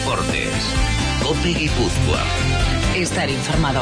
Deportes. COPE Guipúzcoa. Estar informado.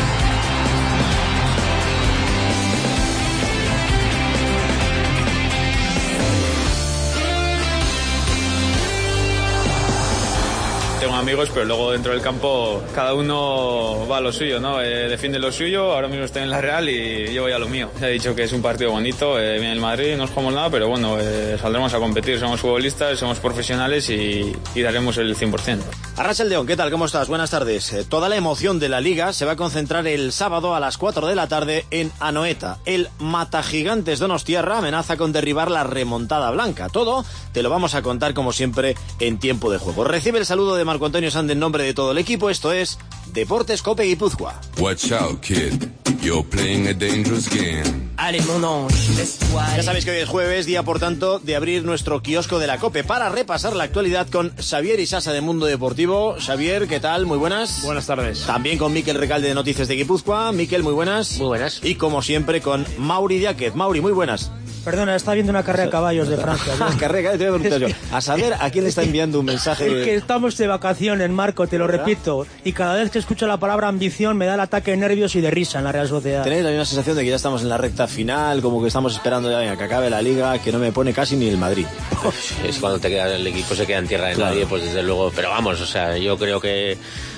Tengo amigos, pero luego dentro del campo cada uno va a lo suyo, ¿no? Defiende lo suyo, ahora mismo estoy en la Real y yo voy a lo mío. Ya he dicho que es un partido bonito, viene el Madrid, no jugamos nada, pero bueno, saldremos a competir, somos futbolistas, somos profesionales y daremos el 100%. Arrachaldeón, ¿qué tal? ¿Cómo estás? Buenas tardes. Toda la emoción de la Liga se va a concentrar el sábado a las 4 de la tarde en Anoeta. El Matagigantes Donostiarra amenaza con derribar la remontada blanca. Todo te lo vamos a contar como siempre en tiempo de juego. Recibe el saludo de Marco Antonio Sande en nombre de todo el equipo. Esto es Deportes Cope Guipúzcoa. Watch out, kid. You're playing a dangerous game. Allez, mon ange, laisse-toi. Ya sabéis que hoy es jueves, día por tanto de abrir nuestro kiosco de la COPE para repasar la actualidad con Xavier Isasa de Mundo Deportivo. Xavier, ¿qué tal? Muy buenas. Buenas tardes. También con Miquel Recalde de Noticias de Guipúzcoa. Miquel, muy buenas. Muy buenas. Y como siempre con Mauri Diáquez. Mauri, muy buenas. Perdona, está viendo una carrera de caballos de Francia. Carrera, te voy a preguntar yo. A saber a quién le está enviando un mensaje. Es que estamos de vacaciones, Marco, te lo repito. Y cada vez que escucho la palabra ambición me da el ataque de nervios y de risa en la Real Sociedad. Tenéis la misma sensación de que ya estamos en la recta final, como que estamos esperando ya que acabe la Liga, que no me pone casi ni el Madrid. Es cuando te queda el equipo se queda en tierra de nadie, pues desde luego. Pero vamos, o sea, yo creo que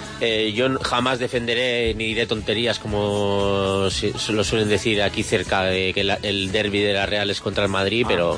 yo jamás defenderé ni diré tonterías como lo suelen decir aquí cerca de que el derbi de la Real es contra el Madrid, pero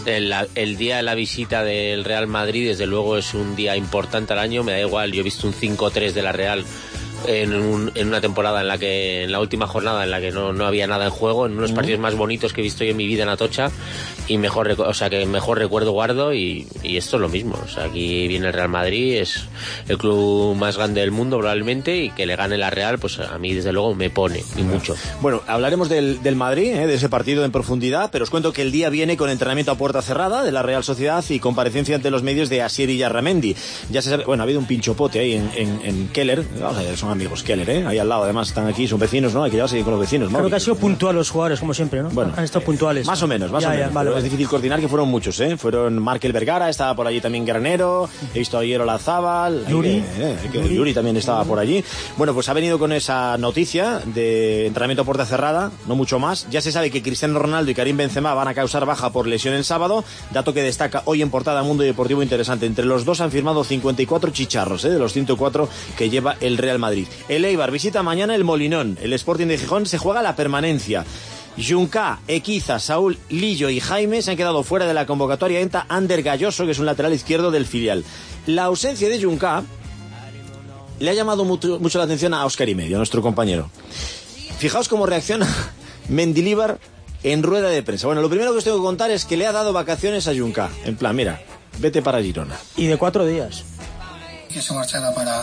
el día de la visita del Real Madrid desde luego es un día importante al año. Me da igual, yo he visto un 5-3 de la Real en una temporada en la última jornada en la que no había nada en juego, en unos partidos más bonitos que he visto yo en mi vida en Atocha, y mejor recuerdo guardo, y esto es lo mismo. O sea, aquí viene el Real Madrid, es el club más grande del mundo probablemente, y que le gane la Real, pues a mí desde luego me pone, y mucho. Bueno, hablaremos del Madrid, de ese partido en profundidad, pero os cuento que el día viene con entrenamiento a puerta cerrada de la Real Sociedad y comparecencia ante los medios de Asier Illarramendi. Ya se sabe, bueno, ha habido un pinchopote ahí en Keller, vamos a ver, son amigos Keller, ahí al lado, además están aquí, son vecinos, ¿no? Hay que llevarse bien con los vecinos, ¿no? Creo que ha sido puntual los jugadores, como siempre, ¿no? Bueno, han estado puntuales. Más o menos. Vale. Es difícil coordinar, que fueron muchos, Fueron Markel Vergara, estaba por allí también Granero, he visto ayer Olazábal, Yuri también estaba por allí. Bueno, pues ha venido con esa noticia de entrenamiento a puerta cerrada, no mucho más. Ya se sabe que Cristiano Ronaldo y Karim Benzema van a causar baja por lesión el sábado, dato que destaca hoy en portada Mundo Deportivo interesante. Entre los dos han firmado 54 chicharros, de los 104 que lleva el Real Madrid. El Eibar visita mañana el Molinón. El Sporting de Gijón se juega la permanencia. Junca, Equiza, Saúl, Lillo y Jaime se han quedado fuera de la convocatoria. Entra Ander Galloso, que es un lateral izquierdo del filial. La ausencia de Junca le ha llamado mucho la atención a Óscar Imedio, nuestro compañero. Fijaos cómo reacciona Mendilibar en rueda de prensa. Bueno, lo primero que os tengo que contar es que le ha dado vacaciones a Junca. En plan, mira, vete para Girona. Y de 4 días. Que se marchara para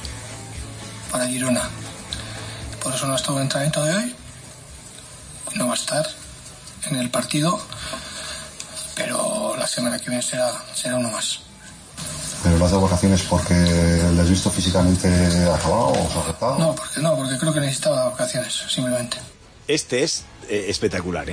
Girona. Por eso no estuvo en el entrenamiento de hoy. No va a estar en el partido, pero la semana que viene será uno más. ¿Pero lo has dado vacaciones porque le has visto físicamente acabado o se ha afectado? No, porque creo que necesitaba vacaciones, simplemente. Este es espectacular,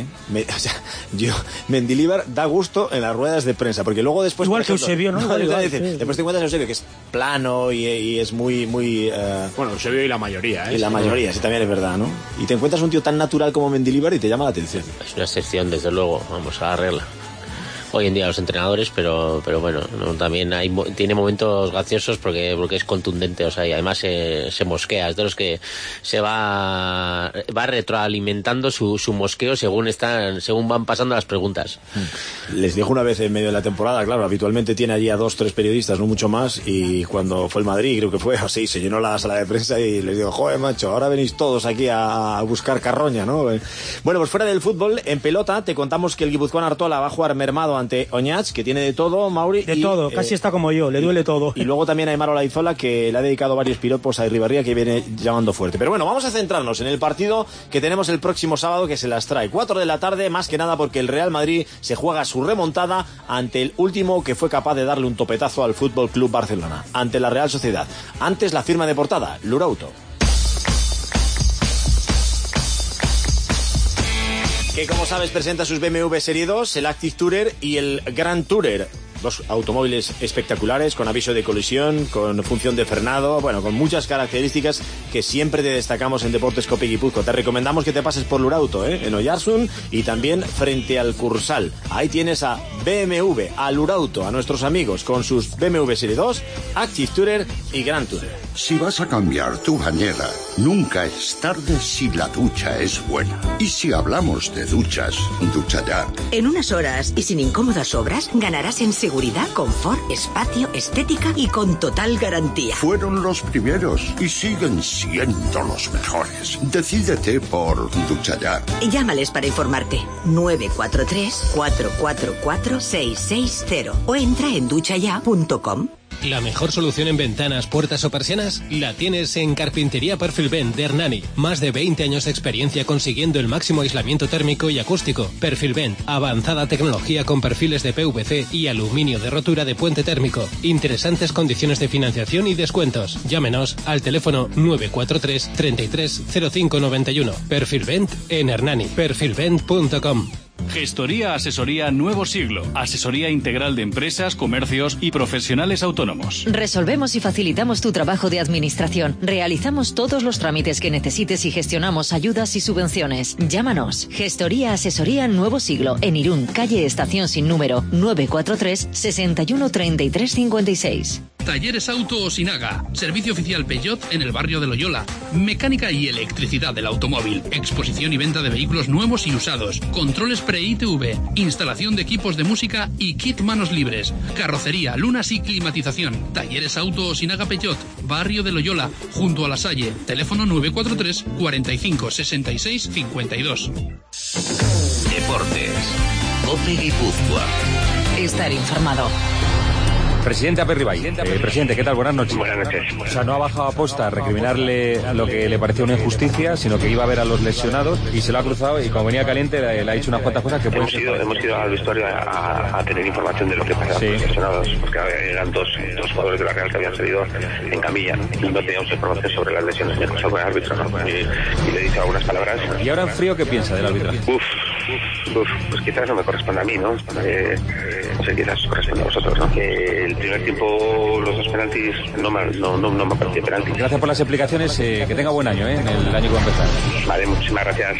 Mendilibar da gusto en las ruedas de prensa, porque luego después... Igual que Eusebio, ¿no? Después te encuentras a Eusebio, que es plano y es muy... Bueno, Eusebio y la mayoría, Y la mayoría, sí, también es verdad, ¿no? Y te encuentras un tío tan natural como Mendilibar y te llama la atención. Es una excepción, desde luego, vamos a arreglar hoy en día los entrenadores, pero bueno, ¿no? También tiene momentos graciosos porque es contundente, o sea, y además se mosquea, es de los que se va retroalimentando su mosqueo según van pasando las preguntas. Les dijo una vez en medio de la temporada, claro, habitualmente tiene allí a 2-3 periodistas, no mucho más, y cuando fue el Madrid, creo que fue así, se llenó la sala de prensa y les digo, joder, macho, ahora venís todos aquí a buscar carroña, ¿no? Bueno, pues fuera del fútbol, en pelota, te contamos que el Guipuzcoan Artola va a jugar mermado ante Oñats, que tiene de todo, Mauri. De todo, casi está como yo, le duele todo. Y luego también a Aimar Olaizola, que le ha dedicado varios piropos a Irribarría, que viene llamando fuerte. Pero bueno, vamos a centrarnos en el partido que tenemos el próximo sábado, que se las trae 4 de la tarde, más que nada porque el Real Madrid se juega su remontada ante el último que fue capaz de darle un topetazo al Fútbol Club Barcelona, ante la Real Sociedad. Antes la firma de portada, Lurauto. Que como sabes presenta sus BMW Serie 2, el Active Tourer y el Grand Tourer. Dos automóviles espectaculares, con aviso de colisión, con función de frenado, bueno, con muchas características que siempre te destacamos en Deportes Cope Guipúzcoa. Te recomendamos que te pases por Lurauto, en Oyarzun, y también frente al Cursal. Ahí tienes a BMW, a Lurauto, a nuestros amigos con sus BMW Serie 2, Active Tourer y Grand Tourer. Si vas a cambiar tu bañera, nunca es tarde si la ducha es buena. Y si hablamos de duchas, ducha ya. En unas horas y sin incómodas obras, ganarás en seguridad, confort, espacio, estética y con total garantía. Fueron los primeros y siguen siendo los mejores. Decídete por ducha ya. Llámales para informarte. 943-444-660 o entra en duchaya.com. La mejor solución en ventanas, puertas o persianas la tienes en Carpintería Perfilvent de Hernani. Más de 20 años de experiencia consiguiendo el máximo aislamiento térmico y acústico. Perfilvent, avanzada tecnología con perfiles de PVC y aluminio de rotura de puente térmico. Interesantes condiciones de financiación y descuentos. Llámenos al teléfono 943 33 05 91. Perfilvent en Hernani. Perfilvent.com. Gestoría Asesoría Nuevo Siglo. Asesoría integral de empresas, comercios y profesionales autónomos. Resolvemos y facilitamos tu trabajo de administración. Realizamos todos los trámites que necesites y gestionamos ayudas y subvenciones. Llámanos. Gestoría Asesoría Nuevo Siglo. En Irún, calle Estación sin número, 943 61 33 56. Talleres Auto Osinaga. Servicio oficial Peugeot en el barrio de Loyola. Mecánica y electricidad del automóvil. Exposición y venta de vehículos nuevos y usados. Controles pre-ITV. Instalación de equipos de música y kit manos libres. Carrocería, lunas y climatización. Talleres Auto Osinaga Peugeot. Barrio de Loyola. Junto a La Salle. Teléfono 943 45 66 52. Deportes. Cope Guipúzcoa. Estar informado. Presidente Aperribay, presidente, ¿qué tal? Buenas noches. Buenas noches. O sea, no ha bajado a posta a recriminarle lo que le parecía una injusticia, sino que iba a ver a los lesionados y se lo ha cruzado y como venía caliente le ha dicho unas cuantas cosas que pueden ser... Hemos ido al vestuario a tener información de lo que pasaba con los lesionados, porque eran dos jugadores de la Real que habían salido en camilla y no teníamos información sobre las lesiones ni cosa con el árbitro, ¿no? Y le he dicho algunas palabras. ¿Y ahora en frío qué piensa del árbitro? Pues quizás no me corresponde a mí, ¿no? No sé, quizás corresponde a vosotros, ¿no? El primer tiempo, los dos penaltis, no me ha parecido penalti. Gracias por las explicaciones, que tenga buen año, en el año que va a empezar. Vale, muchísimas gracias.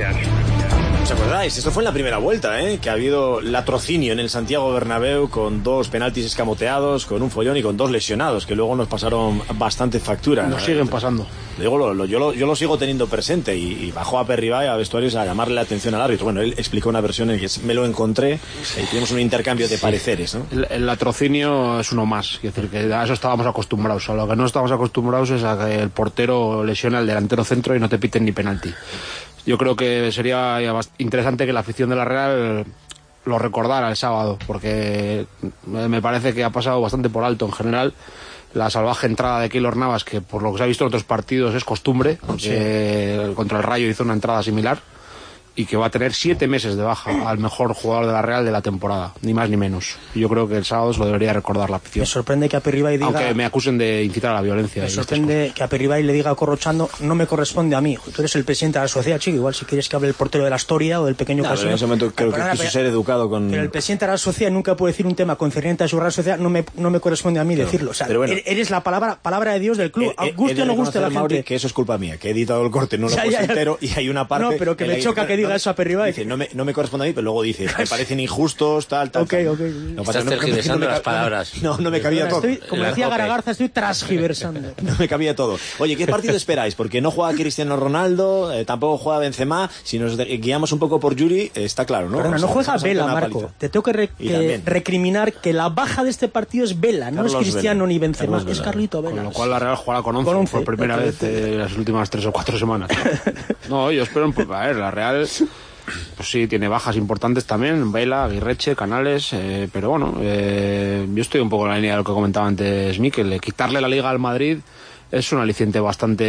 ¿Os acordáis? Esto fue en la primera vuelta, que ha habido latrocinio en el Santiago Bernabéu con dos penaltis escamoteados, con un follón y con dos lesionados, que luego nos pasaron bastante factura. Nos siguen pasando. Digo, yo lo sigo teniendo presente y bajó a Aperribay a vestuarios a llamarle la atención al árbitro. Bueno, él explicó una versión en que me lo encontré y tuvimos un intercambio de pareceres, ¿no? El latrocinio es uno más, es decir, que a eso estábamos acostumbrados. A lo que no estamos acostumbrados es a que el portero lesione al delantero centro y no te piten ni penalti. Yo creo que sería interesante que la afición de la Real lo recordara el sábado, porque me parece que ha pasado bastante por alto en general la salvaje entrada de Keylor Navas, que por lo que se ha visto en otros partidos es costumbre, porque contra el Rayo hizo una entrada similar, y que va a tener 7 meses de baja al mejor jugador de la Real de la temporada, ni más ni menos. Yo creo que el sábado se lo debería recordar la afición. Me sorprende que Aperribay diga... Aunque me acusen de incitar a la violencia. Me sorprende que Aperribay le diga a Corrochano, no me corresponde a mí. Tú eres el presidente de la sociedad, chico, igual si quieres que hable el portero de la Astoria o del pequeño Casino. En ese momento creo que quiso ser educado con... Pero el presidente de la sociedad nunca puede decir un tema concerniente a su Real Sociedad, no me corresponde a mí decirlo. O sea, bueno, eres la palabra de Dios del club. Guste o no guste a la gente. Mauri, que eso es culpa mía, que he editado el corte, no lo puse entero y hay una parte... No, pero que me choca que diga eso a Aperribay. No me corresponde a mí, pero luego dice, me parecen injustos, tal. No estás tergiversando las palabras. No me cabía todo. Como decía Garagarza, estoy transgiversando. No me cabía todo. Oye, ¿qué partido esperáis? Porque no juega Cristiano Ronaldo, tampoco juega Benzema. Si nos guiamos un poco por Yuri, está claro, ¿no? Perdona, no juega Vela, Marco. Te tengo que recriminar que la baja de este partido es Vela, no es Cristiano ni Benzema, es Carlito Vela. Con lo cual la Real jugará con 11 por primera vez en las últimas 3 o 4 semanas. No, yo espero, a ver, la Real... Pues sí, tiene bajas importantes también, Vela, Aguirreche, Canales, pero bueno, yo estoy un poco en la línea de lo que comentaba antes Mikel, quitarle la Liga al Madrid es un aliciente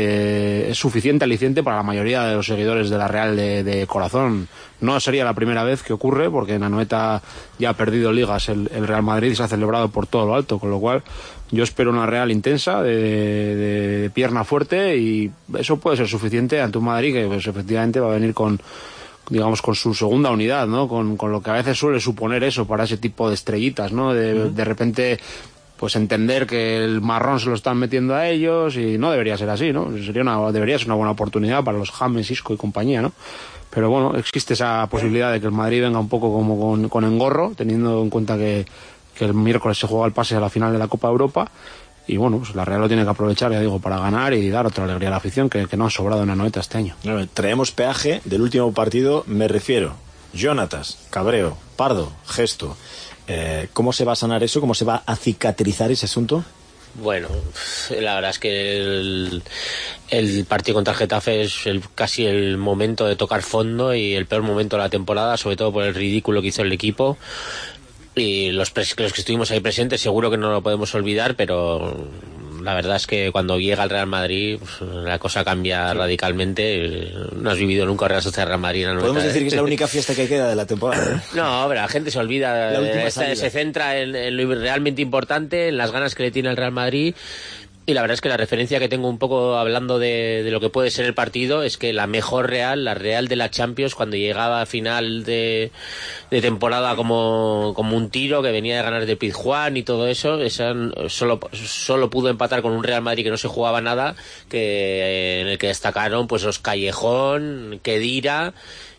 es suficiente aliciente para la mayoría de los seguidores de la Real de corazón. No sería la primera vez que ocurre, porque en Anoeta ya ha perdido ligas el Real Madrid y se ha celebrado por todo lo alto, con lo cual yo espero una Real intensa, de pierna fuerte, y eso puede ser suficiente ante un Madrid que pues, efectivamente va a venir con digamos, con su segunda unidad, ¿no? Con lo que a veces suele suponer eso para ese tipo de estrellitas, ¿no? De repente, pues entender que el marrón se lo están metiendo a ellos y no debería ser así, ¿no? Debería ser una buena oportunidad para los James, Isco y compañía, ¿no? Pero bueno, existe esa posibilidad de que el Madrid venga un poco como con engorro, teniendo en cuenta que el miércoles se juega el pase a la final de la Copa Europa. Y bueno, pues la Real lo tiene que aprovechar, ya digo, para ganar y dar otra alegría a la afición que no ha sobrado en Anoeta este año. Traemos peaje del último partido, me refiero. Jonatas, cabreo, Pardo, gesto. ¿Cómo se va a sanar eso? ¿Cómo se va a cicatrizar ese asunto? Bueno, la verdad es que el partido contra el Getafe es casi el momento de tocar fondo y el peor momento de la temporada, sobre todo por el ridículo que hizo el equipo. Y los que estuvimos ahí presentes seguro que no lo podemos olvidar, pero la verdad es que cuando llega el Real Madrid, pues, la cosa cambia radicalmente. No has vivido nunca Real Sociedad Real Madrid. Podemos decir que es la única fiesta que queda de la temporada, ¿eh? No, pero la gente se olvida, se centra en lo realmente importante, en las ganas que le tiene el Real Madrid. Y la verdad es que la referencia que tengo un poco hablando de lo que puede ser el partido es que la mejor Real, la Real de la Champions, cuando llegaba a final de temporada como un tiro, que venía de ganar de Pizjuán y todo eso, solo pudo empatar con un Real Madrid que no se jugaba nada, en el que destacaron pues los Callejón, Khedira,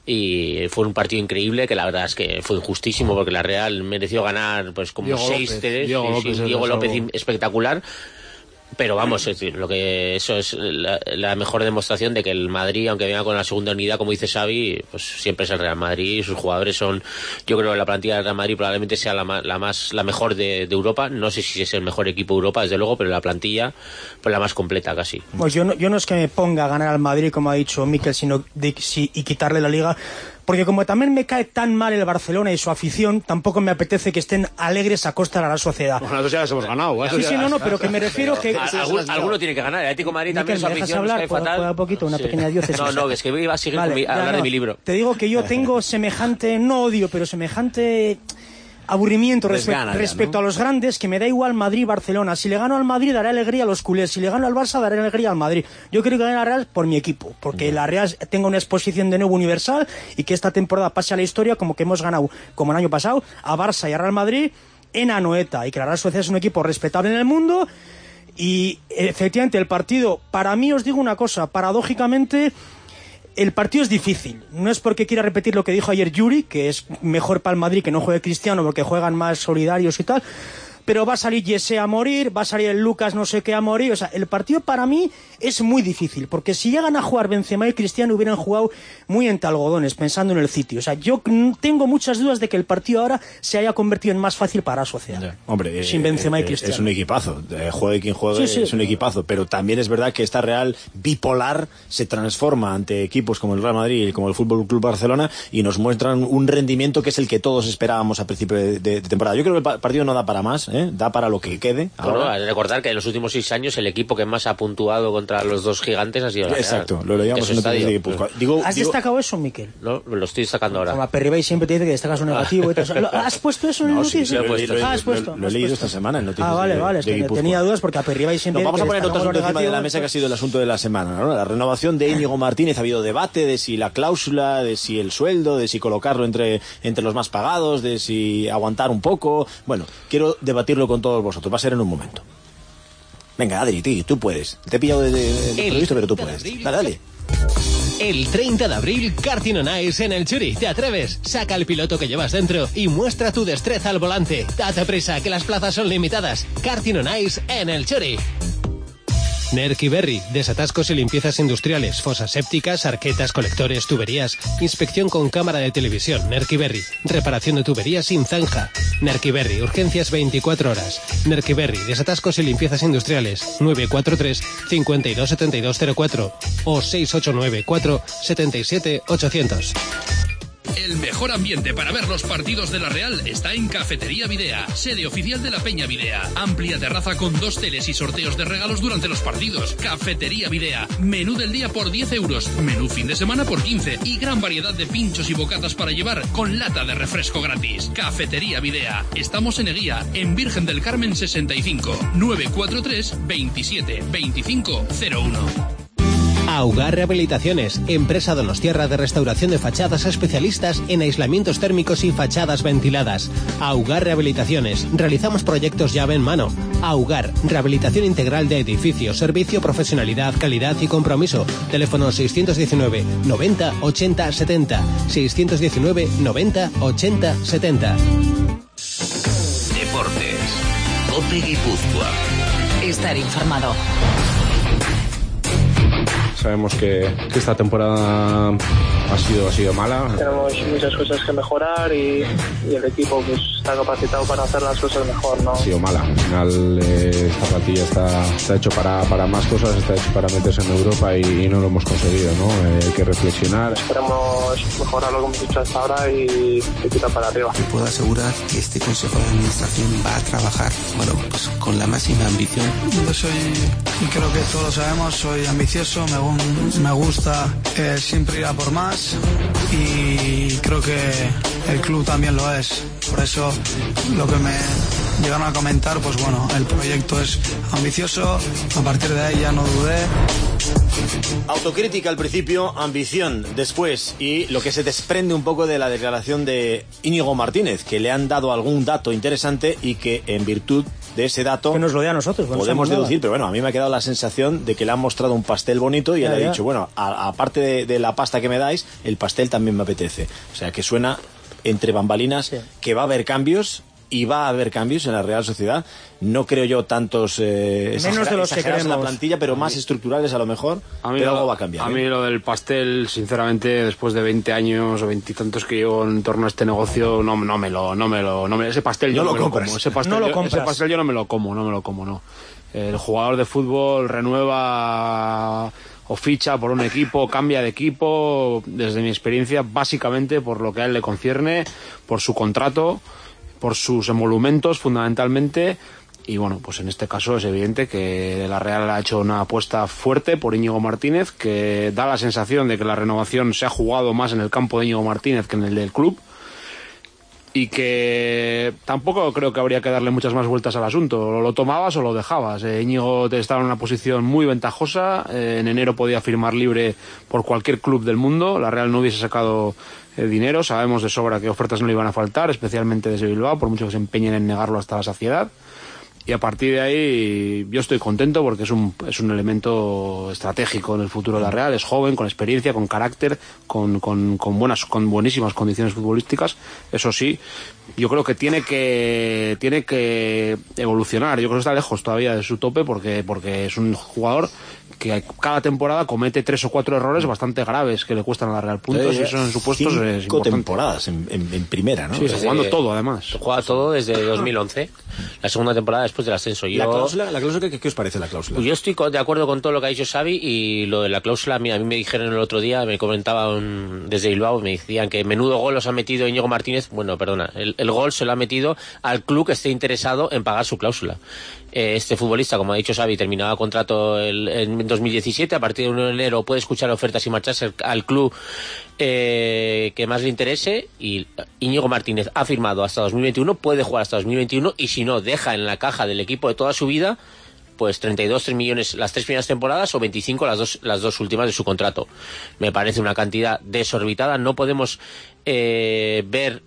y fue un partido increíble que la verdad es que fue injustísimo porque la Real mereció ganar pues como 6-3, Diego López espectacular. Pero vamos, es decir, eso es la mejor demostración de que el Madrid, aunque venga con la segunda unidad, como dice Xavi, pues siempre es el Real Madrid y sus jugadores son, yo creo que la plantilla del Real Madrid probablemente sea la mejor de Europa. No sé si es el mejor equipo de Europa, desde luego, pero la plantilla pues la más completa casi. Pues yo no es que me ponga a ganar al Madrid, como ha dicho Mikel, sino y quitarle la Liga. Porque como también me cae tan mal el Barcelona y su afición, tampoco me apetece que estén alegres a costa de la sociedad. Bueno, nosotros ya las hemos ganado. Sí, no, pero que me refiero que... Alguno tiene que ganar. El Atlético de Madrid también su afición hablar, nos cae fatal. ¿Puedo poquito? Una pequeña diócesis. No, es que iba a seguir hablar de mi libro. Te digo que yo tengo semejante, no odio, pero semejante aburrimiento respecto a los grandes, que me da igual Madrid-Barcelona. Si le gano al Madrid daré alegría a los culés, si le gano al Barça daré alegría al Madrid. Yo quiero que gane la Real por mi equipo, porque la Real tenga una exposición de nuevo universal y que esta temporada pase a la historia como que hemos ganado, como el año pasado, a Barça y a Real Madrid en Anoeta, y que la Real Sociedad es un equipo respetable en el mundo. Y efectivamente el partido, para mí, os digo una cosa, paradójicamente el partido es difícil. No es porque quiera repetir lo que dijo ayer Yuri, que es mejor para el Madrid que no juegue Cristiano porque juegan más solidarios y tal, pero va a salir Jesse a morir, va a salir el Lucas no sé qué a morir. O sea, el partido para mí es muy difícil, porque si llegan a jugar Benzema y Cristiano hubieran jugado muy entre algodones, pensando en el City. O sea, yo tengo muchas dudas de que el partido ahora se haya convertido en más fácil para la sociedad. Hombre, sin Benzema y Cristiano. Es un equipazo, juegue quien juegue, sí, es un equipazo, pero también es verdad que esta Real bipolar se transforma ante equipos como el Real Madrid y como el Fútbol Club Barcelona y nos muestran un rendimiento que es el que todos esperábamos a principio de temporada. Yo creo que el partido no da para más, da para lo que quede. Bueno, recordar que en los últimos 6 años el equipo que más ha puntuado contra los dos gigantes ha sido la Real. Exacto, lo leíamos en el Guipúzcoa. ¿Has destacado eso, Miquel? No, lo estoy destacando ahora. Como a Perribay siempre te dice que destacas un negativo y tal. ¿Has puesto eso en el noticias? Sí, lo he leído esta semana en noticias. Vale, es que tenía dudas porque a Perribay siempre... Vamos a poner otro asunto encima de la mesa que ha sido el asunto de la semana, ¿no? La renovación de Íñigo Martínez. Ha habido debate de si la cláusula, de si el sueldo, de si colocarlo entre los más pagados, de si aguantar un poco. Bueno, quiero debatirlo con todos vosotros. Va a ser en un momento. Venga, Adri, tú puedes. Te he pillado de imprevisto, pero tú puedes. Dale. El 30 de abril, Karting on Ice en el Churi. ¿Te atreves? Saca el piloto que llevas dentro y muestra tu destreza al volante. Date prisa, que las plazas son limitadas. Karting on Ice en el Churi. Nerky Berry, desatascos y limpiezas industriales, fosas sépticas, arquetas, colectores, tuberías, inspección con cámara de televisión. Nerky Berry, reparación de tuberías sin zanja. Nerky Berry, urgencias 24 horas. Nerky Berry, desatascos y limpiezas industriales, 943 52 7204 o 689 477 800. El mejor ambiente para ver los partidos de la Real está en Cafetería Videa, sede oficial de la Peña Videa. Amplia terraza con 2 teles y sorteos de regalos durante los partidos. Cafetería Videa, menú del día por 10 euros, menú fin de semana por 15 y gran variedad de pinchos y bocatas para llevar con lata de refresco gratis. Cafetería Videa, estamos en Eguía, en Virgen del Carmen 65, 943 27 25 01. Augar Rehabilitaciones, empresa donostiarra de restauración de fachadas, especialistas en aislamientos térmicos y fachadas ventiladas. Augar Rehabilitaciones, realizamos proyectos llave en mano. Augar, rehabilitación integral de edificios, servicio, profesionalidad, calidad y compromiso. Teléfono 619 90 80 70. 619 90 80 70. Deportes. COPE Guipúzcoa. Estar informado. Sabemos que esta temporada ha sido mala. Tenemos muchas cosas que mejorar y el equipo pues está capacitado para hacer las cosas mejor, ¿no? Ha sido mala. Al final esta plantilla está hecho para más cosas, está hecho para meterse en Europa y no lo hemos conseguido, ¿no? Hay que reflexionar. Esperemos mejorar lo que hemos hecho hasta ahora y tirar para arriba. Te puedo asegurar que este Consejo de Administración va a trabajar, bueno, pues con la máxima ambición. Yo soy, y creo que todos lo sabemos, soy ambicioso, me gusta siempre ir a por más y creo que el club también lo es. Por eso lo que me llegaron a comentar, pues bueno, el proyecto es ambicioso, a partir de ahí ya no dudé. Autocrítica al principio, ambición después, y lo que se desprende un poco de la declaración de Íñigo Martínez, que le han dado algún dato interesante y que en virtud de ese dato que nos lo dé a nosotros, podemos deducir, pero bueno, a mí me ha quedado la sensación de que le han mostrado un pastel bonito y él ha dicho, bueno, aparte de la pasta que me dais, el pastel también me apetece. O sea, que suena entre bambalinas que va a haber cambios. Y va a haber cambios en la Real Sociedad. No creo yo tantos menos de los que queremos en la plantilla, pero más estructurales a lo mejor. Pero algo va a cambiar. A mí lo del pastel, sinceramente, después de 20 años o 20 y tantos que llevo en torno a este negocio, ese pastel yo no me lo como. Ese pastel yo no me lo como, no. El jugador de fútbol renueva o ficha por un equipo, cambia de equipo, desde mi experiencia, básicamente por lo que a él le concierne, por su contrato, por sus emolumentos fundamentalmente, y bueno, pues en este caso es evidente que la Real ha hecho una apuesta fuerte por Íñigo Martínez, que da la sensación de que la renovación se ha jugado más en el campo de Íñigo Martínez que en el del club, y que tampoco creo que habría que darle muchas más vueltas al asunto. Lo tomabas o lo dejabas. Íñigo estaba en una posición muy ventajosa. En enero podía firmar libre por cualquier club del mundo. La Real no hubiese sacado dinero. Sabemos de sobra que ofertas no le iban a faltar, especialmente desde Bilbao, por mucho que se empeñen en negarlo hasta la saciedad. Y a partir de ahí yo estoy contento porque es un elemento estratégico en el futuro de la Real. Es joven, con experiencia, con carácter, con buenísimas condiciones futbolísticas. Eso sí, yo creo que tiene que evolucionar. Yo creo que está lejos todavía de su tope porque es un jugador que cada temporada comete 3 o 4 errores bastante graves que le cuestan a la Real puntos, y eso en supuestos es importante. 5 temporadas en primera, ¿no? Sí, está jugando todo además. Juega todo desde 2011, la segunda temporada después del ascenso. ¿La cláusula qué os parece la cláusula? Pues yo estoy de acuerdo con todo lo que ha dicho Xavi, y lo de la cláusula, a mí me dijeron el otro día, me comentaban desde Bilbao, me decían que menudo gol os ha metido Íñigo Martínez. Bueno, perdona, el gol se lo ha metido al club que esté interesado en pagar su cláusula. Este futbolista, como ha dicho Xavi, terminaba contrato en 2017, a partir de 1 de enero puede escuchar ofertas y marcharse al club que más le interese, y Íñigo Martínez ha firmado hasta 2021, puede jugar hasta 2021, y si no, deja en la caja del equipo de toda su vida pues 3 millones las 3 primeras temporadas o 25 las dos últimas de su contrato. Me parece una cantidad desorbitada. No podemos ver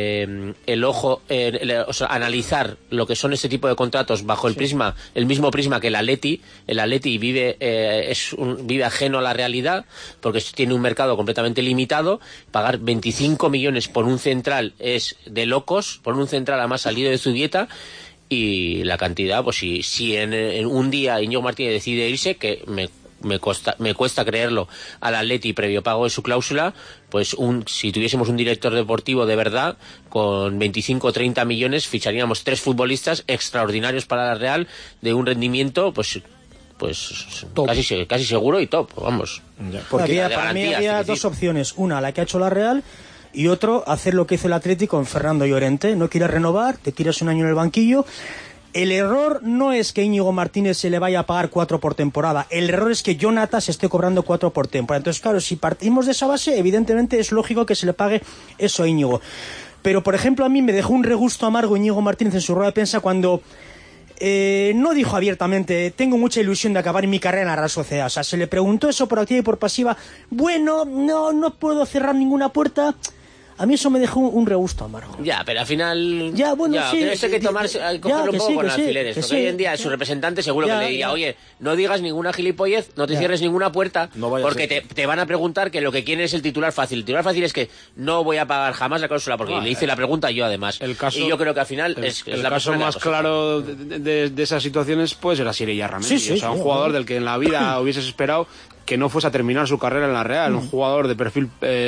analizar lo que son este tipo de contratos bajo el mismo prisma que el Atleti. El Atleti vive ajeno a la realidad porque tiene un mercado completamente limitado. Pagar 25 millones por un central es de locos, por un central además salido de su dieta. Y la cantidad, pues si en un día Íñigo Martínez decide irse, que me cuesta creerlo, al Atleti previo pago de su cláusula, pues si tuviésemos un director deportivo de verdad, con 25 o 30 millones, ficharíamos 3 futbolistas extraordinarios para la Real, de un rendimiento, pues casi seguro y top, vamos. Porque para mí había 2 opciones. Una, la que ha hecho la Real, y otro, hacer lo que hizo el Atlético con Fernando Llorente. No quieres renovar, te tiras un año en el banquillo. El error no es que Íñigo Martínez se le vaya a pagar 4 por temporada. El error es que Jonathan se esté cobrando 4 por temporada. Entonces, claro, si partimos de esa base, evidentemente es lógico que se le pague eso a Íñigo. Pero, por ejemplo, a mí me dejó un regusto amargo Íñigo Martínez en su rueda de prensa cuando no dijo abiertamente, tengo mucha ilusión de acabar mi carrera en la Real Sociedad. O sea, se le preguntó eso por activa y por pasiva. Bueno, no puedo cerrar ninguna puerta. A mí eso me dejó un regusto amargo. Ya, pero al final... Ya, bueno, sí. Pero esto hay que cogerlo un poco con alfileres. Porque hoy en día su representante seguro que le diría, oye, no digas ninguna gilipollez, no te cierres ninguna puerta, porque te van a preguntar que lo que quieren es el titular fácil. El titular fácil es que no voy a pagar jamás la cláusula, porque le hice la pregunta yo además. Y yo creo que al final es la caso más claro de esas situaciones puede ser Asier Illarramendi. O sea, un jugador del que en la vida hubieses esperado que no fuese a terminar su carrera en la Real, un jugador de perfil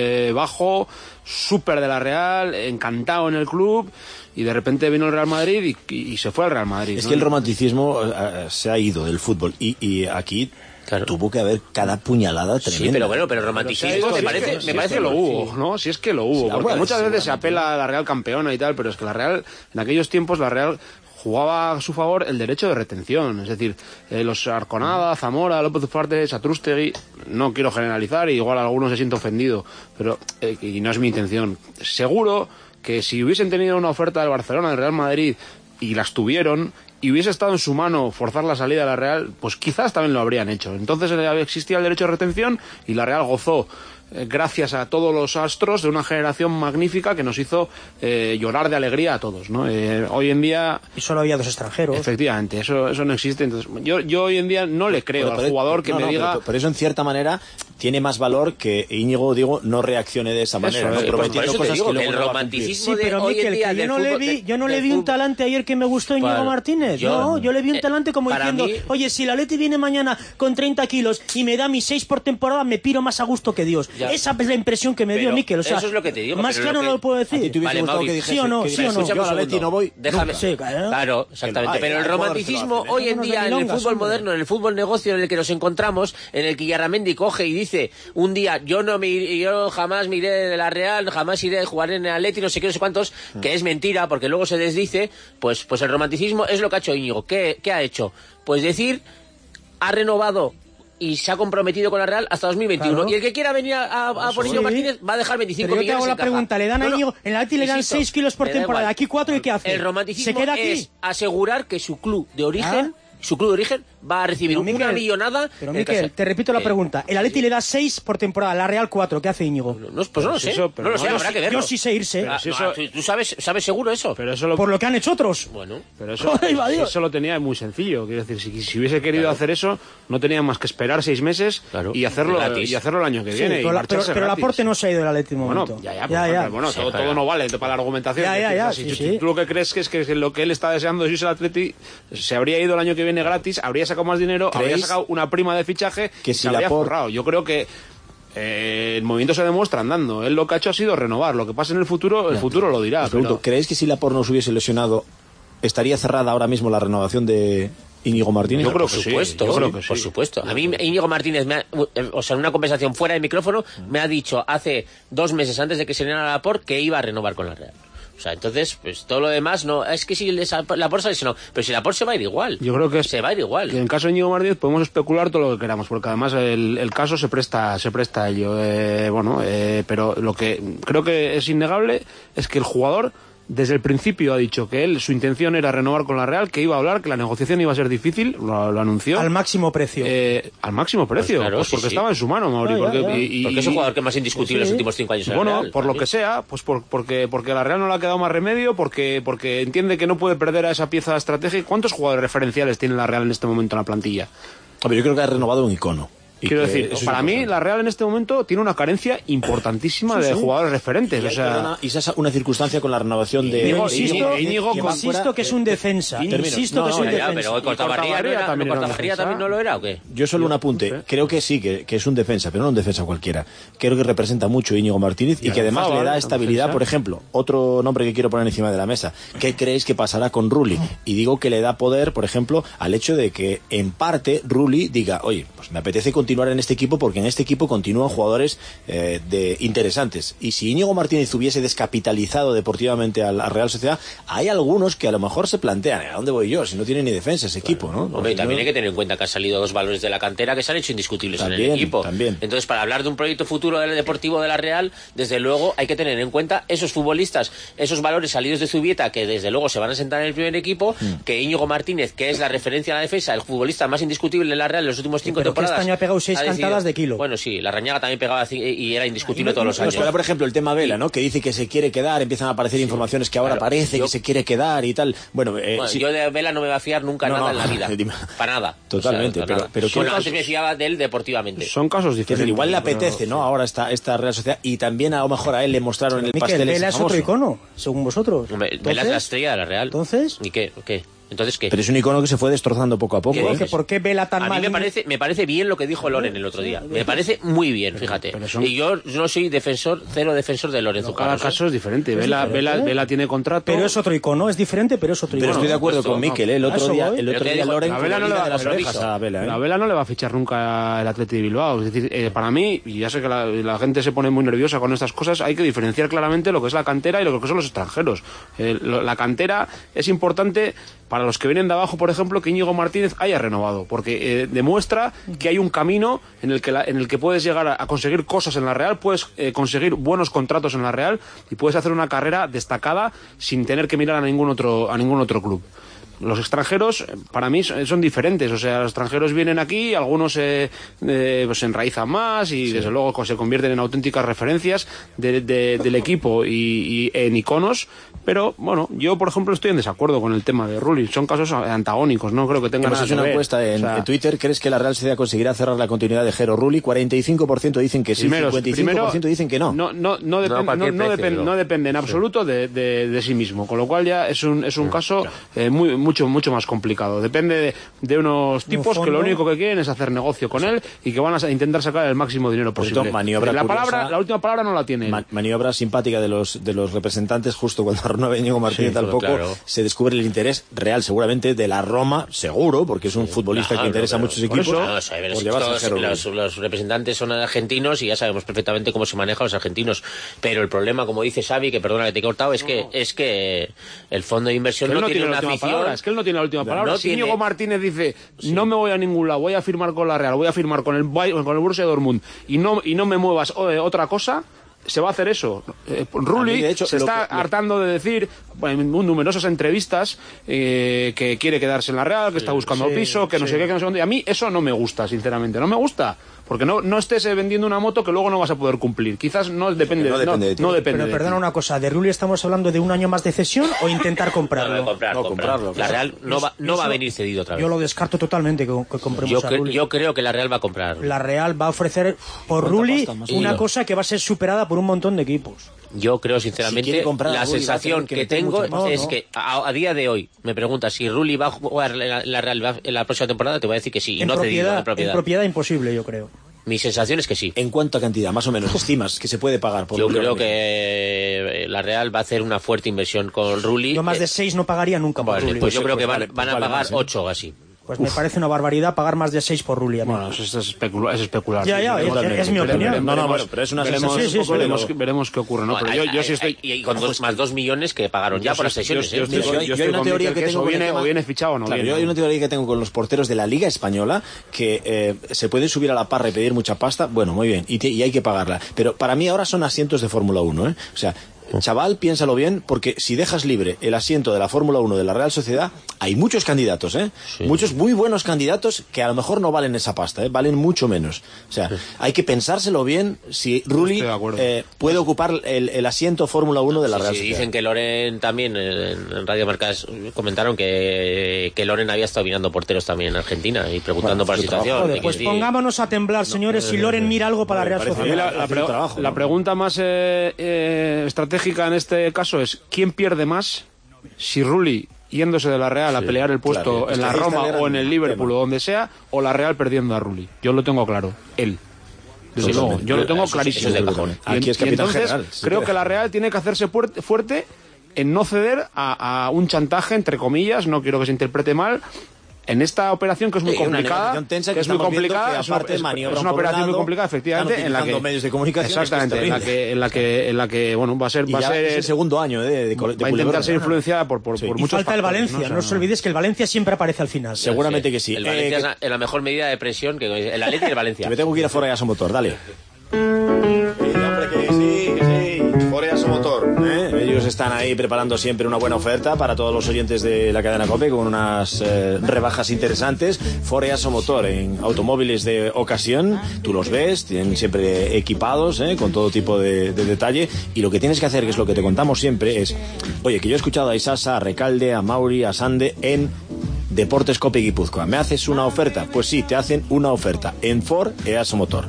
bajo, súper de la Real, encantado en el club, y de repente vino el Real Madrid y se fue al Real Madrid. Es que el romanticismo se ha ido del fútbol y aquí tuvo que haber cada puñalada tremenda. Sí, pero bueno, pero romanticismo me parece que lo hubo, ¿no? Si es que lo hubo, porque muchas veces se apela a la Real campeona y tal, pero es que la Real, en aquellos tiempos la Real jugaba a su favor el derecho de retención, es decir, los Arconada, Zamora, López Ufarte, Satrústegui, no quiero generalizar, igual alguno se siente ofendido, pero y no es mi intención. Seguro que si hubiesen tenido una oferta del Barcelona, del Real Madrid, y las tuvieron, y hubiese estado en su mano forzar la salida de la Real, pues quizás también lo habrían hecho. Entonces existía el derecho de retención y la Real gozó, gracias a todos los astros, de una generación magnífica que nos hizo llorar de alegría a todos, ¿no? Hoy en día... Y solo había 2 extranjeros. Efectivamente, eso no existe. Entonces, yo hoy en día no le creo al jugador que me diga... Pero eso en cierta manera tiene más valor que Íñigo, no reaccione de esa manera, ¿no? Prometiendo cosas que luego el romanticismo de hoy en día yo no le vi un talante ayer que me gustó Íñigo Martínez. Yo le vi un talante como diciendo, oye, si la Atleti viene mañana con 30 kilos y me da mis 6 por temporada, me piro más a gusto que Dios. Esa es la impresión que me dio Mikel. O sea, eso es lo que te digo. Más claro no lo puedo decir. ¿A ti te hubiese gustado que dijese, sí o no? Yo a la Atleti no voy? Déjame. Claro, exactamente. Pero el romanticismo hoy en día en el fútbol moderno, en el fútbol negocio en el que nos encontramos, en el que Illarramendi coge y dice un día, yo jamás me iré de la Real, jamás iré a jugar en el Atleti, no sé qué, no sé cuántos, que es mentira, porque luego se desdice, pues el romanticismo es lo que ha hecho Íñigo. ¿Qué ha hecho? Pues decir, ha renovado y se ha comprometido con la Real hasta 2021. Claro. Y el que quiera venir a por Íñigo Martínez va a dejar 25 millones. Pero yo te hago la pregunta, le dan a Íñigo, en la Atleti le dan 6 kilos por temporada, aquí 4, ¿y qué hace? El romanticismo ¿se queda aquí? Es asegurar que su club de origen va a recibir una millonada. Pero Mikel, te repito la pregunta. El Atleti le da 6 por temporada, la Real 4. ¿Qué hace Íñigo? Pues no lo sé. No lo sé, habrá que verlo. Yo sí sé irse. ¿Tú sabes seguro eso? Pero por lo que han hecho otros. Bueno. Pero eso lo tenía muy sencillo. Quiero decir, si hubiese querido hacer eso, no tenía más que esperar 6 meses y hacerlo el año que viene. Pero Laporte no se ha ido del Atleti un momento. Bueno, todo no vale para la argumentación. Si tú lo que crees que es que lo que él está deseando es irse al Atleti, se habría ido el año que viene gratis, habría sacado más dinero, habría sacado una prima de fichaje que se habría forrado. Yo creo que el movimiento se demuestra andando. Él lo que ha hecho ha sido renovar. Lo que pase en el futuro lo dirá. ¿Creéis que si Laporte no se hubiese lesionado, estaría cerrada ahora mismo la renovación de Íñigo Martínez? Yo creo que sí. Por supuesto. A mí Íñigo Martínez, en una conversación fuera de micrófono, me ha dicho hace 2 meses antes de que se llenara Laporte que iba a renovar con la Real. O sea, entonces, pues todo lo demás no... Es que si Laporte se lesionó, pero si Laporte se va a ir igual. Yo creo que se va a ir igual. En el caso de Íñigo Martínez podemos especular todo lo que queramos, porque además el caso se presta a ello. Pero lo que creo que es innegable es que el jugador desde el principio ha dicho que su intención era renovar con la Real, que iba a hablar, que la negociación iba a ser difícil, lo anunció. Al máximo precio. Al máximo precio, pues claro, porque estaba en su mano, Mauri. Porque es el jugador que más indiscutible en los últimos 5 años en la Real. Por lo que sea, pues porque la Real no le ha quedado más remedio, porque entiende que no puede perder a esa pieza estratégica. ¿Cuántos jugadores referenciales tiene la Real en este momento en la plantilla? Yo creo que ha renovado un icono. Quiero decir, para mí la Real en este momento tiene una carencia importantísima de jugadores referentes. Y esa es una circunstancia con la renovación de Íñigo. Insisto que es un defensa. Pero Cortajarría también no lo era, ¿o qué? Yo solo un apunte. Creo que sí, que es un defensa, pero no un defensa cualquiera. Creo que representa mucho Íñigo Martínez y que además le da estabilidad. Por ejemplo, otro nombre que quiero poner encima de la mesa. ¿Qué creéis que pasará con Rulli? Y digo que le da poder, por ejemplo, al hecho de que en parte Rulli diga, oye, pues me apetece continuar continuar en este equipo porque en este equipo continúan jugadores interesantes. Y si Íñigo Martínez hubiese descapitalizado deportivamente a la Real Sociedad, hay algunos que a lo mejor se plantean, ¿a dónde voy yo? Si no tiene ni defensa ese equipo, ¿no? Hombre, también hay que tener en cuenta que han salido 2 valores de la cantera que se han hecho indiscutibles en el equipo. Entonces, para hablar de un proyecto futuro del deportivo de la Real, desde luego hay que tener en cuenta esos futbolistas, esos valores salidos de Zubieta, que desde luego se van a sentar en el primer equipo, que Íñigo Martínez, que es la referencia en la defensa, el futbolista más indiscutible de la Real en los últimos 5 temporadas. Este año ha pegado 6 cantadas de kilo. Bueno, sí, la Rañaga también pegaba y era indiscutible todos los años. Ahora, por ejemplo, el tema Vela, ¿no? Que dice que se quiere quedar, empiezan a aparecer informaciones que ahora parece que se quiere quedar y tal. Bueno, yo de Vela no me voy a fiar nunca nada en la vida. Para nada. Totalmente. O sea, pero antes me fiaba de él deportivamente. Son casos diferentes. Igual le apetece, ¿no? Ahora esta Real Sociedad, y también a lo mejor a él le mostraron en el pastel. Vela es otro icono, según vosotros. Vela es la estrella de la Real. ¿Entonces? ¿Y qué? Entonces, ¿qué? Pero es un icono que se fue destrozando poco a poco. ¿Por qué Vela tan mal? A mí me parece bien lo que dijo Loren el otro día. Me parece muy bien, fíjate. Y yo no soy cero defensor de Lorenzo. Cada caso es diferente. Vela tiene contrato. Pero es otro icono, es diferente, pero es otro icono. Pero estoy de acuerdo con Mikel, el otro día Loren la Vela no le va a fichar nunca el Athletic de Bilbao. Es decir, para mí, y ya sé que la gente se pone muy nerviosa con estas cosas, hay que diferenciar claramente lo que es la cantera y lo que son los extranjeros. La cantera es importante para los que vienen de abajo, por ejemplo, que Íñigo Martínez haya renovado, porque demuestra que hay un camino en el que puedes llegar a conseguir cosas en la Real, puedes conseguir buenos contratos en la Real y puedes hacer una carrera destacada sin tener que mirar a ningún otro club. Los extranjeros, para mí, son diferentes. O sea, los extranjeros vienen aquí, algunos pues se enraizan más y desde luego se convierten en auténticas referencias del equipo y en iconos. Pero, bueno, yo, por ejemplo, estoy en desacuerdo con el tema de Rulli. Son casos antagónicos, no creo que tengan nada que ver. Hemos hecho una encuesta en Twitter. ¿Crees que la Real Sociedad conseguirá cerrar la continuidad de Jero Rulli? 45% dicen que sí, 55% dicen que no. No depende en absoluto de sí mismo. Con lo cual ya es un caso mucho más complicado. Depende de unos tipos que lo único que quieren es hacer negocio con él y que van a intentar sacar el máximo dinero posible. La última palabra no la tiene. Maniobra simpática de los representantes justo cuando renueva Íñigo Martínez al poco, se descubre el interés real seguramente de la Roma, seguro, porque es un futbolista que interesa a muchos equipos. Los representantes son argentinos y ya sabemos perfectamente cómo se manejan los argentinos, pero el problema, como dice Xavi, que perdona que te he cortado, es que el fondo de inversión no tiene una afición. Es que él no tiene la última palabra. Si Íñigo Martínez dice no me voy a ningún lado, voy a firmar con la Real, voy a firmar con el Borussia Dortmund y no me muevas otra cosa, se va a hacer eso. Rulli se está hartando de decir en numerosas entrevistas que quiere quedarse en la Real, que está buscando piso, que no sé qué, que no sé dónde. A mí eso no me gusta, sinceramente, no me gusta. Porque no estés vendiendo una moto que luego no vas a poder cumplir. Quizás no depende de ti. Pero perdona una cosa, ¿de Rulli estamos hablando de un año más de cesión o intentar comprarlo? Comprarlo. La Real no va a venir cedido otra vez. Yo lo descarto totalmente que compremos a Rulli. Yo creo que la Real va a comprar. La Real va a ofrecer por Rulli una cosa que va a ser superada por un montón de equipos. Yo creo sinceramente, la sensación que tengo es que a día de hoy me preguntas si Rulli va a jugar la Real en la próxima temporada, te voy a decir que sí, y no cedido en propiedad. En propiedad imposible, yo creo. Mi sensación es que sí. ¿En cuánta cantidad, más o menos, estimas que se puede pagar por Rulli? Yo creo que la Real va a hacer una fuerte inversión con Rulli. Yo más de 6 no pagaría nunca por Rulli. Pues yo creo que van a pagar 8 o así. Pues me parece una barbaridad pagar más de 6 por Rulli. Bueno, eso es especular. Es mi opinión. Pero es una veremos qué ocurre, ¿no? Pero yo sí estoy... Y con más 2 millones que pagaron ya por las sesiones. Yo hay una teoría que tengo o viene fichado o no viene. Yo hay una teoría que tengo con los porteros de la Liga Española, que se pueden subir a la parra y pedir mucha pasta. Bueno, muy bien, y hay que pagarla. Pero para mí ahora son asientos de Fórmula 1, ¿eh? O sea... Chaval, piénsalo bien, porque si dejas libre el asiento de la Fórmula 1 de la Real Sociedad, hay muchos candidatos, muchos muy buenos candidatos que a lo mejor no valen esa pasta, valen mucho menos. O sea, hay que pensárselo bien si Rulli puede ocupar el asiento Fórmula 1 de la Real Sociedad. Dicen que Loren también, en Radio Marcas comentaron que Loren había estado mirando porteros también en Argentina y preguntando por la situación. Pues pongámonos a temblar, señores, si Loren mira algo para la Real Sociedad. La pregunta más estratégica en este caso es ¿quién pierde más si Rulli yéndose de la Real a pelear el puesto en la Roma o en el Liverpool o donde sea, o la Real perdiendo a Rulli? Yo lo tengo claro, él. Desde luego, yo lo tengo clarísimo. Eso es de cajón. Aquí es capitán general. Creo que la Real tiene que hacerse fuerte en no ceder a un chantaje, entre comillas, no quiero que se interprete mal, en esta operación que es muy complicada, una negociación tensa que es muy complicada, es una operación muy complicada, efectivamente, en la que medios de comunicación, exactamente, en la que bueno, va a ser es el segundo año va a intentar ser influenciada por muchos factores. Falta el Valencia, no os olvidéis que el Valencia siempre aparece al final. Seguramente que sí. El Valencia es en la mejor medida de presión que el Atleti y el Valencia. Me tengo que ir a Fora Motor, dale. Hombre, que sí. Fora Motor. Ellos están ahí preparando siempre una buena oferta para todos los oyentes de la cadena COPE con unas rebajas interesantes. Fora Motor en automóviles de ocasión, tú los ves, tienen siempre equipados con todo tipo de detalle, y lo que tienes que hacer, que es lo que te contamos siempre, es, oye, que yo he escuchado a Isasa, a Recalde, a Mauri, a Sande en Deportes COPE Guipúzcoa. ¿Me haces una oferta? Pues sí, te hacen una oferta en Ford EASO Motor.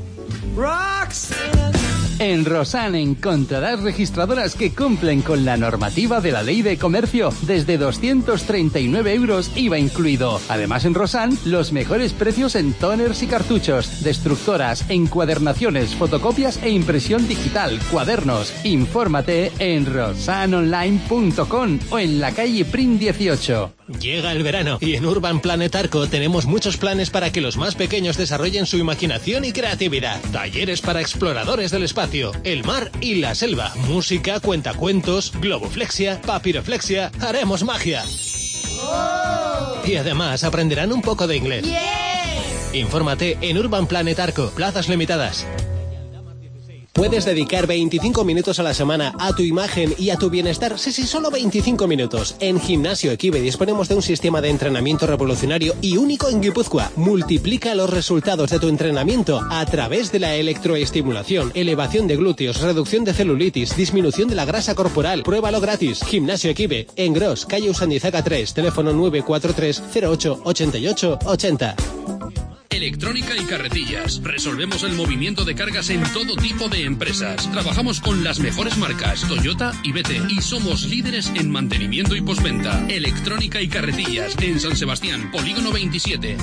En Rosan encontrarás registradoras que cumplen con la normativa de la Ley de Comercio desde 239 euros IVA incluido. Además, en Rosan, los mejores precios en toners y cartuchos, destructoras, encuadernaciones, fotocopias e impresión digital, cuadernos. Infórmate en rosanonline.com o en la calle Prim 18. Llega el verano y en Urban Planet Arco tenemos muchos planes para que los más pequeños desarrollen su imaginación y creatividad. Talleres para exploradores del espacio, el mar y la selva. Música, cuentacuentos, globoflexia, papiroflexia. Haremos magia. ¡Oh! Y además aprenderán un poco de inglés. ¡Yeah! Infórmate en Urban Planet Arco. Plazas limitadas. Puedes dedicar 25 minutos a la semana a tu imagen y a tu bienestar. Sí, solo 25 minutos. En Gimnasio Equibe disponemos de un sistema de entrenamiento revolucionario y único en Guipúzcoa. Multiplica los resultados de tu entrenamiento a través de la electroestimulación, elevación de glúteos, reducción de celulitis, disminución de la grasa corporal. Pruébalo gratis. Gimnasio Equibe, en Gros, calle Usandizaga 3, teléfono 943 08 88 80. Electrónica y carretillas. Resolvemos el movimiento de cargas en todo tipo de empresas. Trabajamos con las mejores marcas, Toyota y BT, y somos líderes en mantenimiento y postventa. Electrónica y carretillas en San Sebastián, Polígono 27,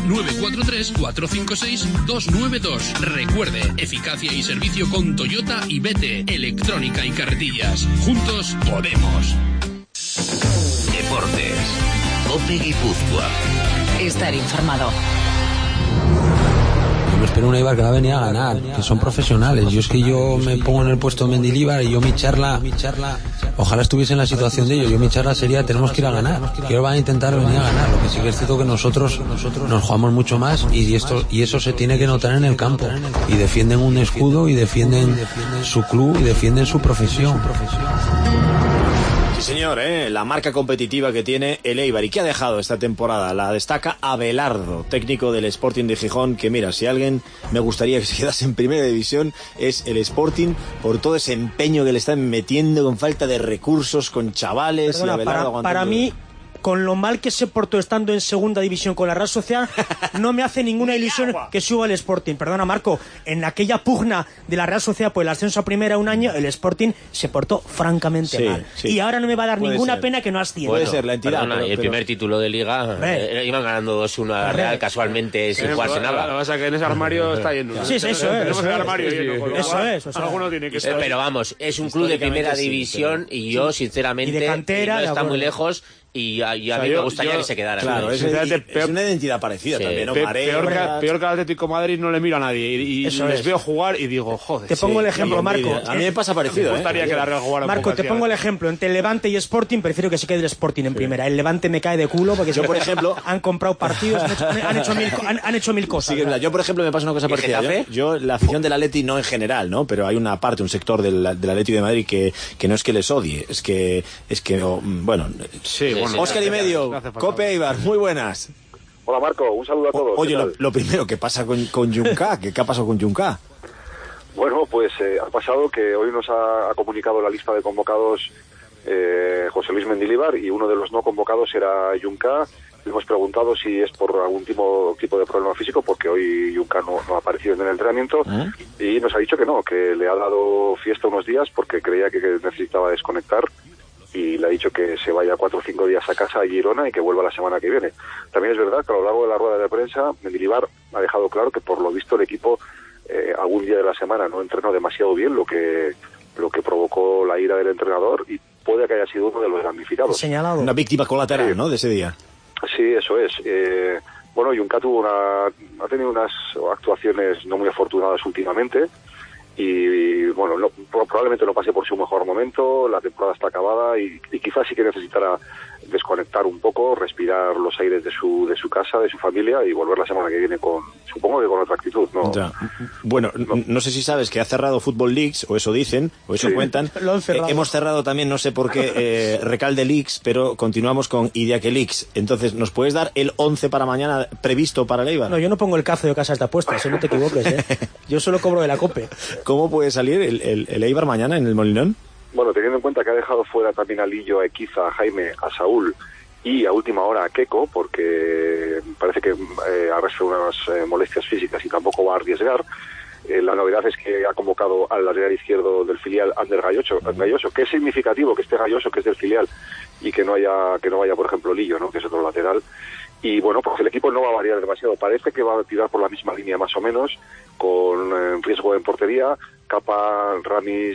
943-456-292. Recuerde, eficacia y servicio con Toyota y BT. Electrónica y carretillas. Juntos podemos. Deportes. COPE Guipúzcoa. Estar informado. Me espero un Eibar que va a venir a ganar, que son profesionales. Yo es que yo me pongo en el puesto de Mendilibar y yo mi charla, ojalá estuviese en la situación de ellos. Yo mi charla sería, tenemos que ir a ganar, que ellos van a intentar venir a ganar. Lo que sí que es cierto que nosotros nos jugamos mucho más y eso se tiene que notar en el campo. Y defienden un escudo y defienden su club y defienden su profesión. Sí, señor, la marca competitiva que tiene el Eibar y que ha dejado esta temporada. La destaca Abelardo, técnico del Sporting de Gijón, que mira, si alguien me gustaría que se quedase en primera división es el Sporting, por todo ese empeño que le están metiendo con falta de recursos, con chavales. Perdona, y Abelardo para mí, con lo mal que se portó estando en segunda división con la Real Sociedad, no me hace ninguna ilusión que suba el Sporting. Perdona, Marco, en aquella pugna de la Real Sociedad por el ascenso a primera un año, el Sporting se portó francamente mal. Sí. Y ahora no me va a dar ninguna pena que no ascienda. Puede ser la entidad. Perdona, y el primer título de Liga iban ganando 2-1 a la Real casualmente sin jugarse nada. Lo que pasa es que en ese armario está lleno. Sí, eso es. Tenemos el armario lleno. Eso es. Alguno tiene que ser. Pero vamos, es un club de primera división y yo, sinceramente, y de cantera, no está muy lejos. Y a mí me gustaría que se quedara. Claro, es una identidad parecida también, ¿no? Peor que el Atlético de Madrid no le miro a nadie. Y les veo jugar y digo, joder. Te pongo el ejemplo, Marco. A mí me pasa parecido. Me gustaría que la Real jugara. Marco, te pongo el ejemplo. Entre Levante y Sporting, prefiero que se quede el Sporting en primera. El Levante me cae de culo porque yo, por ejemplo, han comprado partidos, han hecho mil cosas. Sí, yo, por ejemplo, me pasa una cosa parecida. Yo, la afición del Atleti, no en general, ¿no? Pero hay una parte, un sector del Atleti de Madrid que no es que les odie, es que bueno. Sí, bueno. Oscar y medio. Cope Eibar, muy buenas. Hola Marco, un saludo a todos. Oye, lo primero, ¿qué pasa con Junca? ¿Qué ha pasado con Junca? Bueno, pues ha pasado que hoy nos ha comunicado la lista de convocados José Luis Mendilibar y uno de los no convocados era Junca. Le hemos preguntado si es por algún tipo de problema físico, porque hoy Junca no ha aparecido en el entrenamiento y nos ha dicho que no, que le ha dado fiesta unos días porque creía que necesitaba desconectar. Y le ha dicho que se vaya 4 o 5 días a casa a Girona y que vuelva la semana que viene. También es verdad que a lo largo de la rueda de prensa, Mendilibar ha dejado claro que por lo visto el equipo algún día de la semana no entrenó demasiado bien, lo que provocó la ira del entrenador y puede que haya sido uno de los damnificados. Señalado. Una víctima colateral, ¿no?, de ese día. Sí, eso es. Bueno, Junca ha tenido unas actuaciones no muy afortunadas últimamente y bueno, probablemente no pase por su mejor momento, la temporada está acabada y quizás sí que necesitará desconectar un poco, respirar los aires de su casa, de su familia y volver la semana que viene supongo que con otra actitud, ¿no? Ya. Bueno, no sé si sabes que ha cerrado Football Leagues, o eso dicen, o eso cuentan. Lo han cerrado. Hemos cerrado también, no sé por qué, Recalde Leagues, pero continuamos con Idiaque Leagues. Entonces, ¿nos puedes dar el 11 para mañana previsto para el Eibar? No, yo no pongo el cazo de casas de apuestas, no te equivoques, Yo solo cobro de la COPE. ¿Cómo puede salir el Eibar mañana en el Molinón? Bueno, teniendo en cuenta que ha dejado fuera también a Lillo, a Equiza, a Jaime, a Saúl y a última hora a Keco, porque parece que arrastra unas molestias físicas y tampoco va a arriesgar. La novedad es que ha convocado al lateral izquierdo del filial, Ander Galloso, que es significativo que esté Galloso, que es del filial, y que no vaya, por ejemplo, Lillo, ¿no?, que es otro lateral. Y bueno, pues el equipo no va a variar demasiado. Parece que va a tirar por la misma línea más o menos, con riesgo en portería, Capa, Ramis,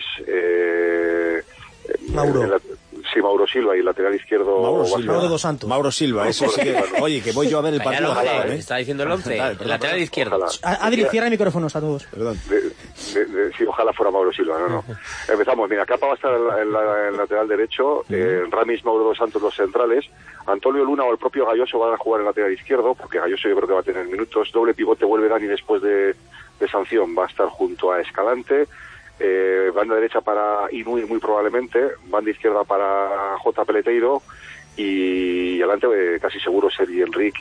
Mauro. Mauro Silva y lateral izquierdo Mauro dos Santos. Mauro Silva, eso sí que... Oye, que voy yo a ver el partido. Está diciendo el 11, el lateral izquierdo. Adri, cierra micrófonos a todos. Perdón. Sí, ojalá fuera Mauro Silva, no. Empezamos, mira, Capa va a estar en el lateral derecho, Ramis, Mauro dos Santos los centrales, Antonio Luna o el propio Galloso van a jugar en el lateral izquierdo, porque Galloso yo creo que va a tener minutos, doble pivote vuelve Dani después de sanción, va a estar junto a Escalante, banda derecha para Inui muy probablemente, banda izquierda para J. Peleteiro y adelante casi seguro Sergi Enrique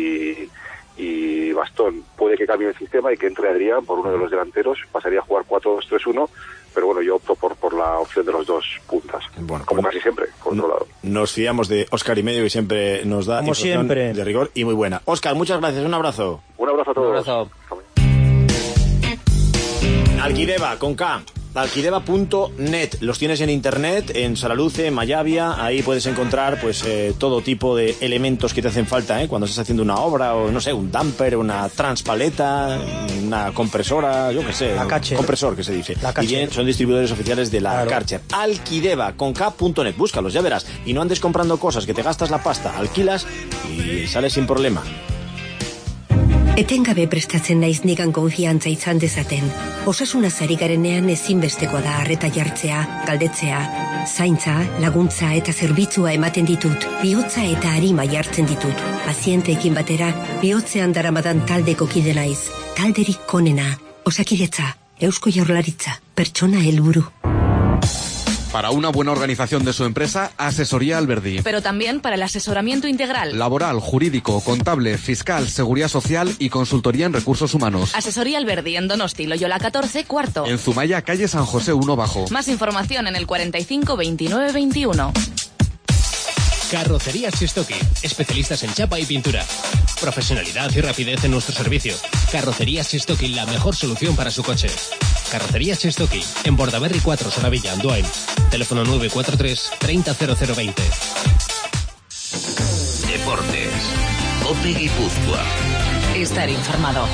y Bastón. Puede que cambie el sistema y que entre Adrián por uno de los delanteros, pasaría a jugar 4-2-3-1, pero bueno, yo opto por la opción de los dos puntas, bueno, como casi siempre, por otro lado. Nos fiamos de Óscar y medio, que siempre nos da información de rigor y muy buena. Óscar, muchas gracias, un abrazo. Un abrazo a todos. Un abrazo. Alquideva, con K. Alquideva.net, los tienes en internet, en Salaluce, en Mayavia, ahí puedes encontrar pues todo tipo de elementos que te hacen falta, cuando estás haciendo una obra, o no sé, un damper, una transpaleta, una compresora, yo qué sé, compresor que se dice. Y bien, son distribuidores oficiales de la Karcher. Alquideva, con K.net, búscalos, ya verás, y no andes comprando cosas que te gastas la pasta, alquilas y sales sin problema. Etengabe prestatzen naiz nigan konfiantza izan dezaten. Osasuna ari garenean ezinbestekoa da arreta jartzea, galdetzea, zaintza, laguntza eta zerbitzua ematen ditut. Bihotza eta arima jartzen ditut. Pazienteekin batera, bihotzean daramadan taldeko kide naiz. Talderik konena, Osakidetza, Eusko Jaurlaritza, pertsona helburu. Para una buena organización de su empresa, Asesoría Alberdi. Pero también para el asesoramiento integral. Laboral, jurídico, contable, fiscal, seguridad social y consultoría en recursos humanos. Asesoría Alberdi en Donosti, Loyola 14, cuarto. En Zumaya, calle San José 1 Bajo. Más información en el 45 29 21. Carrocería Sistoki, especialistas en chapa y pintura. Profesionalidad y rapidez en nuestro servicio. Carrocería Sistoki, la mejor solución para su coche. Carrocería Sistoki, en Bordaberry 4, Sonavilla, Andoain. Teléfono 943 300020. Deportes. COPE Guipúzcoa. Estar informado.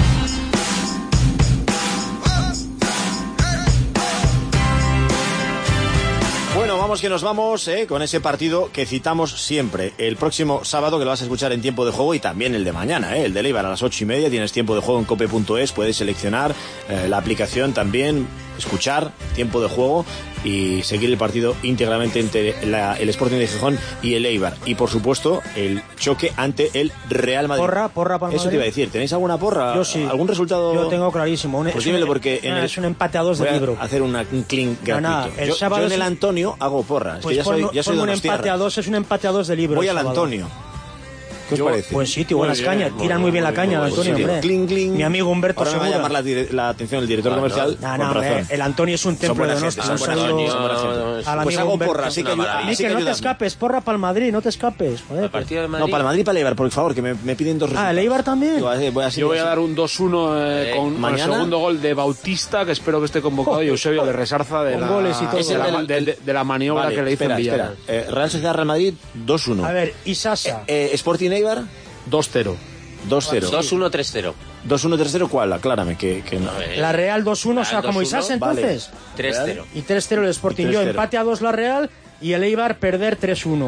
Bueno, vamos que nos vamos con ese partido que citamos siempre. El próximo sábado, que lo vas a escuchar en tiempo de juego, y también el de mañana, el de Eibar a las 8:30. Tienes tiempo de juego en cope.es, puedes seleccionar la aplicación también, escuchar tiempo de juego y seguir el partido íntegramente entre el Sporting de Gijón y el Eibar. Y por supuesto, el choque ante el Real Madrid. Porra para el Eso Madrid. te iba a decir. ¿Tenéis alguna porra? Yo sí. ¿Algún resultado? Yo tengo clarísimo. Pues dímelo, porque es un empate a 2 de libro. Hacer un clean gratuito. Yo en el Antonio hago porra. Pues que ya soy un empate a 2, es un empate a 2 de libro. Voy al Antonio. ¿Qué os parece? Pues sí, tío, buenas cañas. Tiran muy bien la caña, Antonio, hombre. Mi amigo Humberto Ahora me va a Segura. llamar la atención el director comercial. El Antonio es un templo de Donosti. Pues hago porra, así que Mikel, no te escapes, porra para el Madrid, no te escapes. ¿El partido del Madrid? No, para el Madrid y para el Eibar, por favor, que me piden dos resultados. ¿el Eibar también? Yo voy a dar un 2-1 con el segundo gol de Bautista, que espero que esté convocado, y Eusebio de Resarza de la maniobra que le hizo en Villar. Real Sociedad Real Madrid 2-1. A ver, y Sasa. Sporting Eibar 2-0. 2-0. 2-1, 3-0. 2-1, 3-0, ¿cuál? Aclárame, que no. La Real 2-1, o sea, como Isasa, entonces. 3-0. Y 3-0 el Sporting. Yo empate a 2 la Real y el Eibar perder 3-1.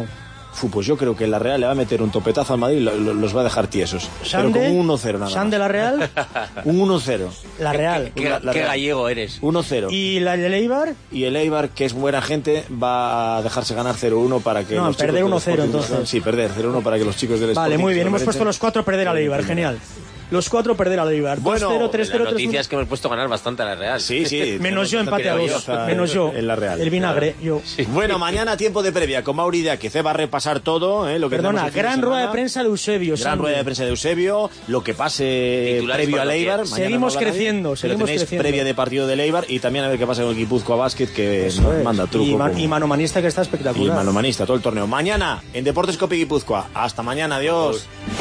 Pues yo creo que la Real le va a meter un topetazo al Madrid y los va a dejar tiesos. ¿Sande? Pero como un 1-0 nada más. ¿Sande la Real? Un 1-0. La Real. ¿Qué gallego eres? 1-0. ¿Y el Eibar? Y el Eibar, que es buena gente, va a dejarse ganar 0-1 para que... No, perder 1-0 entonces. Sí, perder 0-1 para que los chicos del Sporting... Vale, muy bien, hemos puesto los 4 a perder al Eibar, genial. Los 4 perder al Eibar. Bueno, 2-0, 3-0, 3-1. La noticia es que hemos puesto a ganar bastante a la Real. Sí. Menos yo, empate a 2. Menos yo. En la Real. El vinagre, yo. Sí. Bueno, mañana tiempo de previa con Mauri de Aquice. Va a repasar todo. Lo que Perdona, gran rueda de prensa de Eusebio. Gran rueda de prensa de Eusebio. Lo que pase Titulares previo al Eibar. Seguimos creciendo. Pero tenéis previa de partido del Eibar y también a ver qué pasa con el Guipúzcoa Basket, que nos manda truco. Y manomanista, que está espectacular. Y manomanista todo el torneo. Mañana en Deportes Copi Guipúzcoa. Hasta mañana, adiós.